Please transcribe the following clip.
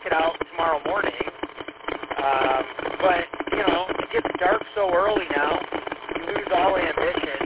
it out tomorrow morning. But, you know, it gets dark so early now, you lose all ambition.